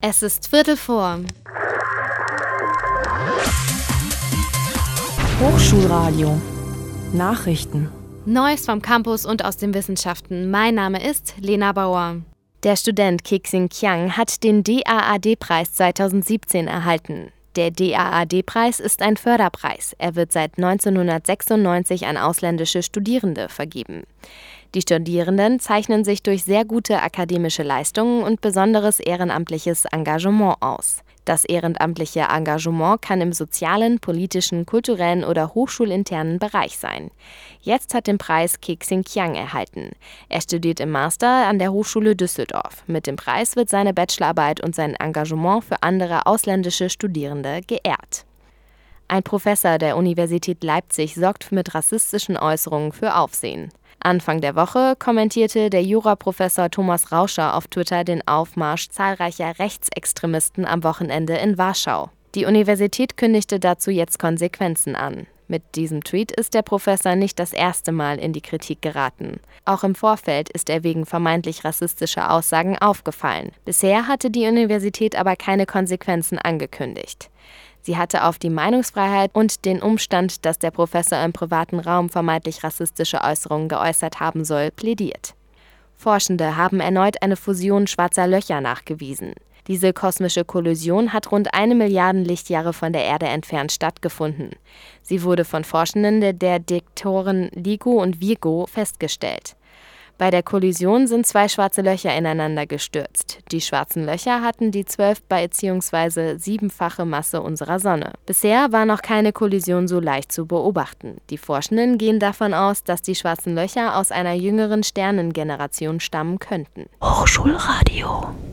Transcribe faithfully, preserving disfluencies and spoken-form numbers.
Es ist Viertel vor. Hochschulradio. Nachrichten. Neues vom Campus und aus den Wissenschaften. Mein Name ist Lena Bauer. Der Student Kixin Qiang hat den D A A D-Preis zweitausendsiebzehn erhalten. Der D A A D-Preis ist ein Förderpreis. Er wird seit neunzehnhundertsechsundneunzig an ausländische Studierende vergeben. Die Studierenden zeichnen sich durch sehr gute akademische Leistungen und besonderes ehrenamtliches Engagement aus. Das ehrenamtliche Engagement kann im sozialen, politischen, kulturellen oder hochschulinternen Bereich sein. Jetzt hat den Preis Kixin Qiang erhalten. Er studiert im Master an der Hochschule Düsseldorf. Mit dem Preis wird seine Bachelorarbeit und sein Engagement für andere ausländische Studierende geehrt. Ein Professor der Universität Leipzig sorgt mit rassistischen Äußerungen für Aufsehen. Anfang der Woche kommentierte der Juraprofessor Thomas Rauscher auf Twitter den Aufmarsch zahlreicher Rechtsextremisten am Wochenende in Warschau. Die Universität kündigte dazu jetzt Konsequenzen an. Mit diesem Tweet ist der Professor nicht das erste Mal in die Kritik geraten. Auch im Vorfeld ist er wegen vermeintlich rassistischer Aussagen aufgefallen. Bisher hatte die Universität aber keine Konsequenzen angekündigt. Sie hatte auf die Meinungsfreiheit und den Umstand, dass der Professor im privaten Raum vermeintlich rassistische Äußerungen geäußert haben soll, plädiert. Forschende haben erneut eine Fusion schwarzer Löcher nachgewiesen. Diese kosmische Kollision hat rund eine Milliarde Lichtjahre von der Erde entfernt stattgefunden. Sie wurde von Forschenden der Detektoren LIGO und Virgo festgestellt. Bei der Kollision sind zwei schwarze Löcher ineinander gestürzt. Die schwarzen Löcher hatten die zwölf bzw. siebenfache Masse unserer Sonne. Bisher war noch keine Kollision so leicht zu beobachten. Die Forschenden gehen davon aus, dass die schwarzen Löcher aus einer jüngeren Sternengeneration stammen könnten. Hochschulradio.